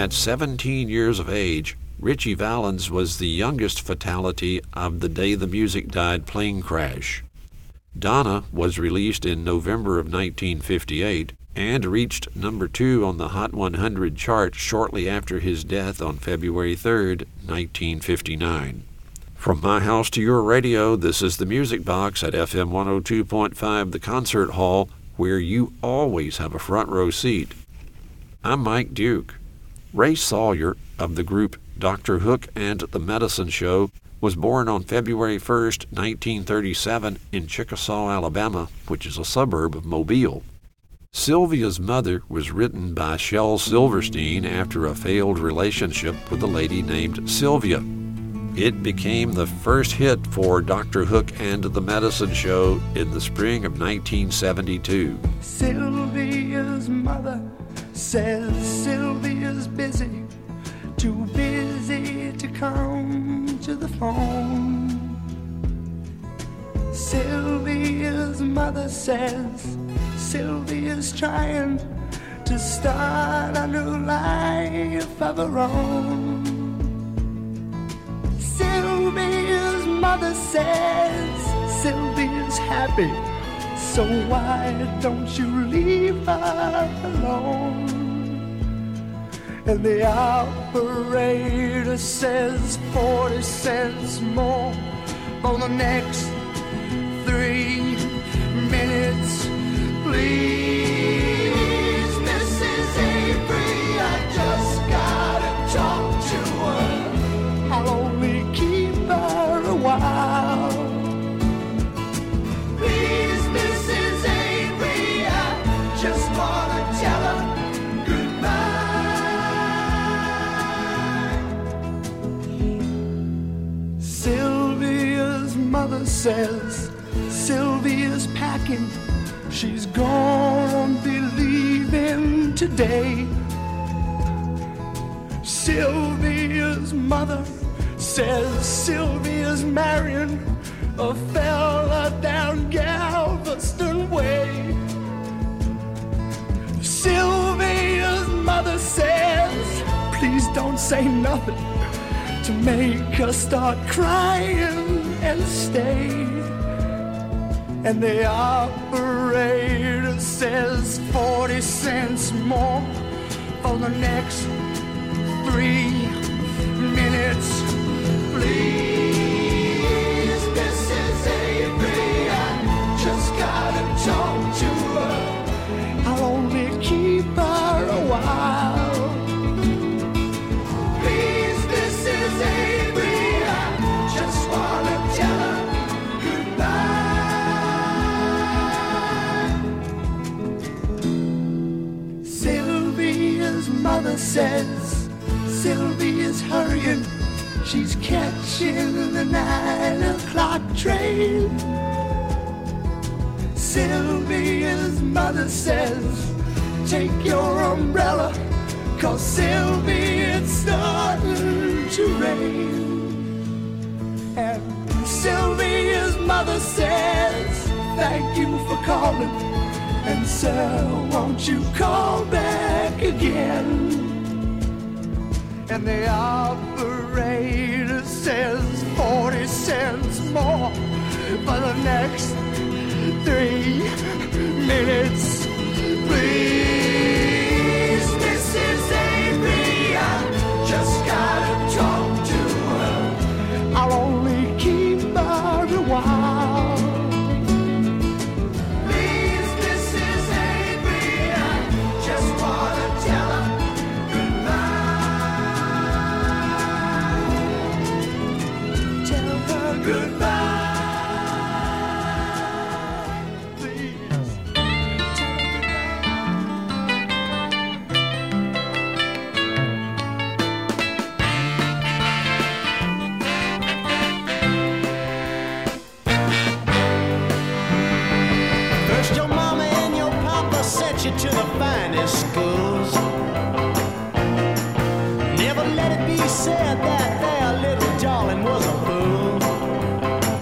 At 17 years of age, Ritchie Valens was the youngest fatality of the Day the Music Died plane crash. Donna was released in November of 1958 and reached number 2 on the Hot 100 chart shortly after his death on February 3, 1959. From my house to your radio, this is the Music Box at FM 102.5, the Concert Hall, where you always have a front row seat. I'm Mike Duke. Ray Sawyer of the group Dr. Hook and the Medicine Show was born on February 1, 1937 in Chickasaw, Alabama, which is a suburb of Mobile. Sylvia's Mother was written by Shel Silverstein after a failed relationship with a lady named Sylvia. It became the first hit for Dr. Hook and the Medicine Show in the spring of 1972. Sylvia's mother says Sylvia's busy, too busy to come to the phone. Sylvia's mother says Sylvia's trying to start a new life of her own. Sylvia's mother says Sylvia's happy, so why don't you leave her alone? And the operator says 40 cents more for the next 3 minutes, please. Mrs. Avery, I just gotta talk to her. I'll only keep her a while. Please, Mrs. Avery, I just wanna tell her goodbye. Sylvia's mother says Sylvia's packing, she's gonna be leaving today. Sylvia's mother says Sylvia's marrying a fella down Galveston way. Sylvia's mother says, please don't say nothing to make her start crying and stay. And the operator says 40 cents more for the next 3 minutes, please. Mrs. Avery, I just gotta talk to her. I'll only keep her a while. Please, Mrs. Avery, I just wanna tell her goodbye. Sylvia's mother says Sylvia's hurrying, she's catching the 9 o'clock train. Sylvia's mother says take your umbrella, 'cause Sylvia, it's starting to rain. And Sylvia's mother says thank you for calling, and sir, won't you call back again? And the operator says 40 cents more for the next 3 minutes, please. Mrs. Avery, I just gotta talk to her. I'll only keep her a while. Please, Mrs. Avery, I just wanna tell her goodbye. Please. First your mama and your papa sent you to the finest schools. Never let it be said that their little darling was a fool.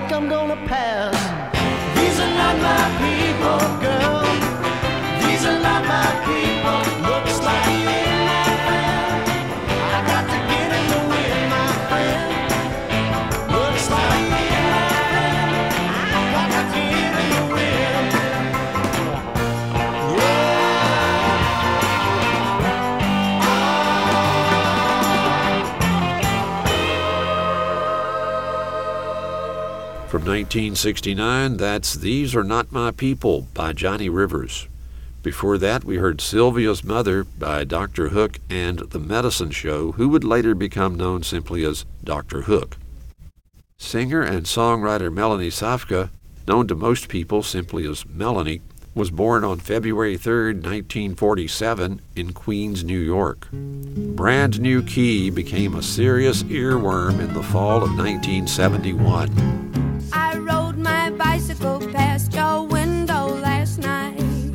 think I'm gonna pass. These are not my people, girl. These are not my people. Looks like you ain't my friend. I got to get in the wind, my friend. Looks like you ain't my friend. I got to get in the wind. From 1969, that's These Are Not My People by Johnny Rivers. Before that, we heard Sylvia's Mother by Dr. Hook and The Medicine Show, who would later become known simply as Dr. Hook. Singer and songwriter Melanie Safka, known to most people simply as Melanie, was born on February 3, 1947 in Queens, New York. Brand New Key became a serious earworm in the fall of 1971. I rode my bicycle past your window last night.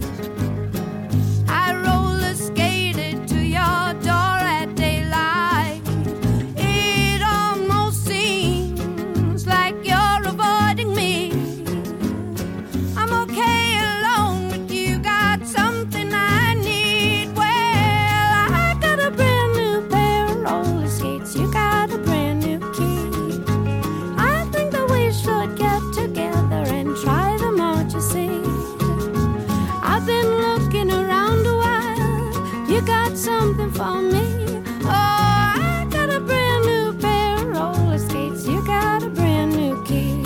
I roller skated to your door at daylight. It almost seems like you're avoiding me. I'm okay alone, but you got something I need. Well, I got a brand new pair of roller skates. You got a brand new key. I think that we should get together and try them out, you see. I've been looking around a while. You got something for me. Oh, I got a brand new pair of roller skates. You got a brand new key.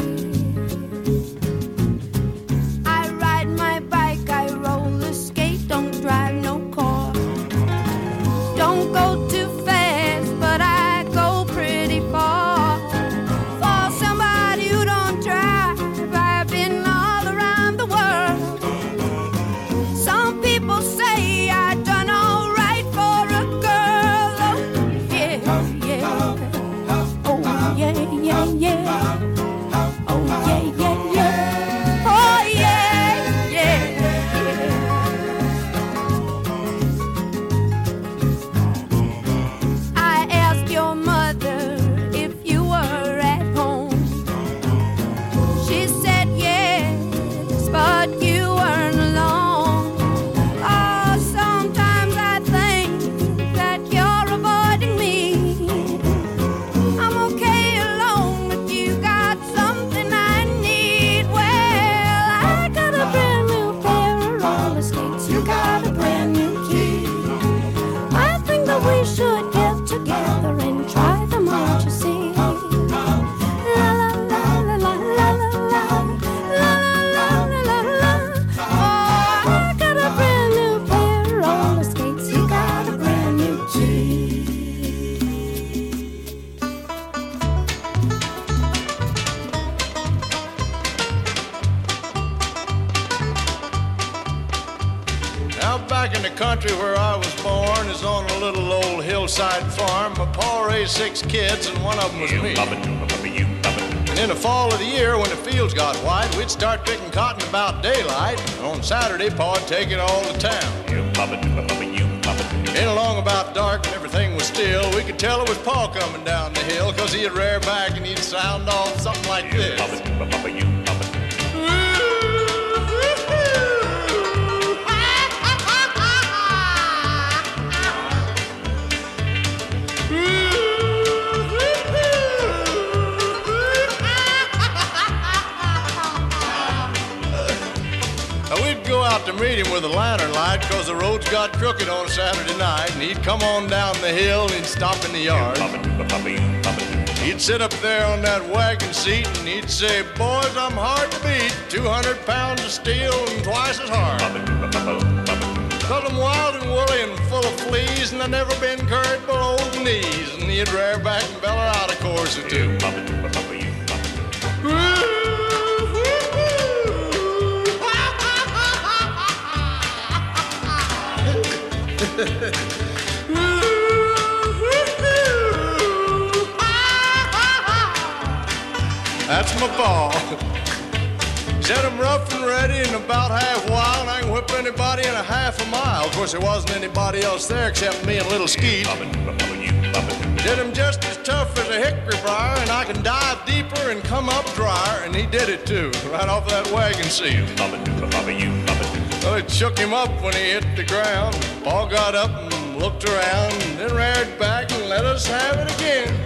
I ride my bike, I roller skate, don't drive no car. Don't go too fast, but I go pretty far. For somebody who don't drive, I've been all around the world. Some people say I done all right for a girl. Oh, yeah, yeah. Oh, yeah, yeah, yeah. Oh, yeah, yeah, yeah. Oh, yeah, yeah, yeah. I asked your mother if you were at home. She said yes, but you weren't alone. Oh, sometimes I think that you're avoiding me. I'm okay alone, but you got something I need. Well, I got a brand new pair of roller skates. You got a brand new key. I think that we should get together and try them out, you see. La la la la la la la la la la la la. Oh, I got a brand new pair of roller skates. You got a brand new key. Out back in the country where I was born is on a little old hillside farm. My pa raised 6 kids and one of them was me. And in the fall of the year when the fields got white, we'd start picking cotton about daylight. On Saturday, pa'd take it all to town. In along about dark and everything was still, we could tell it was pa coming down the hill, 'cause he'd rear back and he'd sound off something like this. Now we'd go out to meet him with a lantern light, 'cause the roads got crooked on Saturday night, and he'd come on down the hill and he'd stop in the yard. He'd sit up there on that wagon seat and he'd say, "Boys, I'm hard to beat, 200 pounds of steel and twice as hard. 'Cause I'm wild and woolly and full of fleas, and I've never been curried below the knees." And he'd rear back and beller out a chorus or two. That's my pa. Said I'm rough and ready and about half wild. I can whip anybody in a half a mile. Of course, there wasn't anybody else there except me and little Skeet. Did him just as tough as a hickory briar, and I can dive deeper and come up drier, and he did it too, right off that wagon seal. Well, it shook him up when he hit the ground. Paul got up and looked around, and then reared back and let us have it again.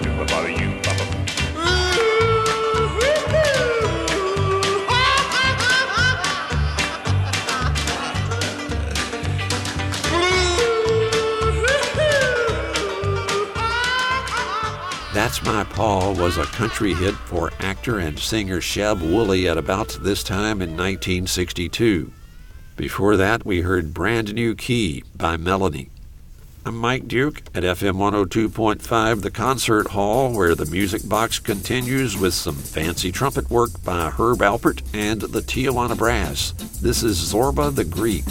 That's My Paul was a country hit for actor and singer Sheb Wooley at about this time in 1962. Before that, we heard Brand New Key by Melanie. I'm Mike Duke at FM 102.5, the Concert Hall, where the Music Box continues with some fancy trumpet work by Herb Alpert and the Tijuana Brass. This is Zorba the Greek.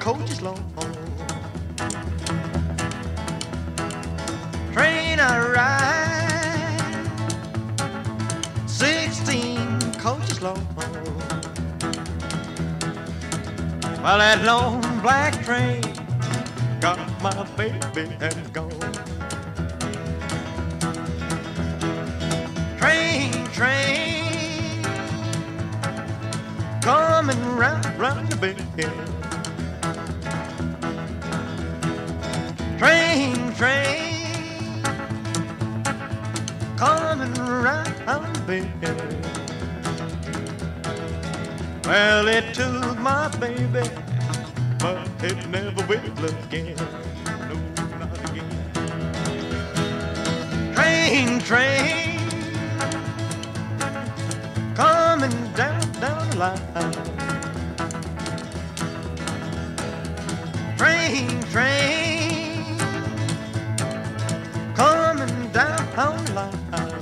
coaches long. Train I ride, 16 coaches long. Well, that long black train got my baby and gone. Train, coming round the bend. Train, coming round the bend. Well, it took my baby, but it never will again. No, not again. Train, coming down the line. Train, coming down the line.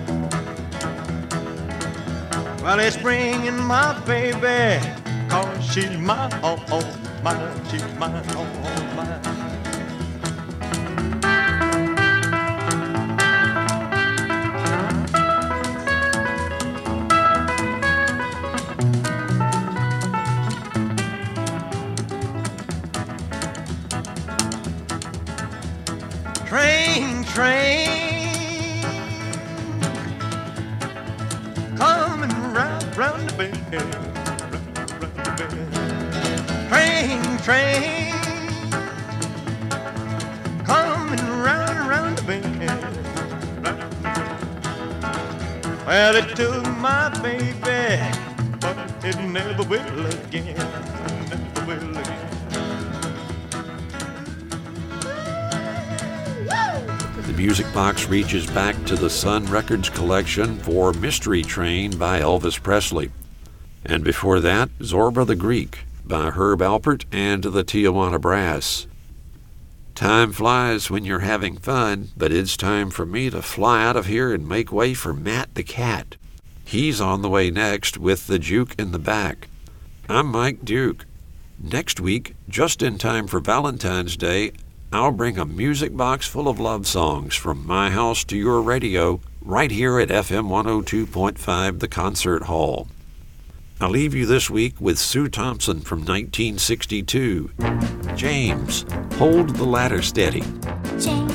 Well, it's bringing my baby, 'cause she's mine, oh, mine, she's mine, oh, mine. Train, coming round the bend, round the bend. Train, coming round the bend. Well, it took my baby, but it never will again, never will again. The Music Box reaches back to the Sun Records collection for Mystery Train by Elvis Presley. And before that, Zorba the Greek by Herb Alpert and the Tijuana Brass. Time flies when you're having fun, but it's time for me to fly out of here and make way for Matt the Cat. He's on the way next with the Juke in the back. I'm Mike Duke. Next week, just in time for Valentine's Day, I'll bring a music box full of love songs from my house to your radio right here at FM 102.5 The Concert Hall. I'll leave you this week with Sue Thompson from 1962. James, hold the ladder steady. James.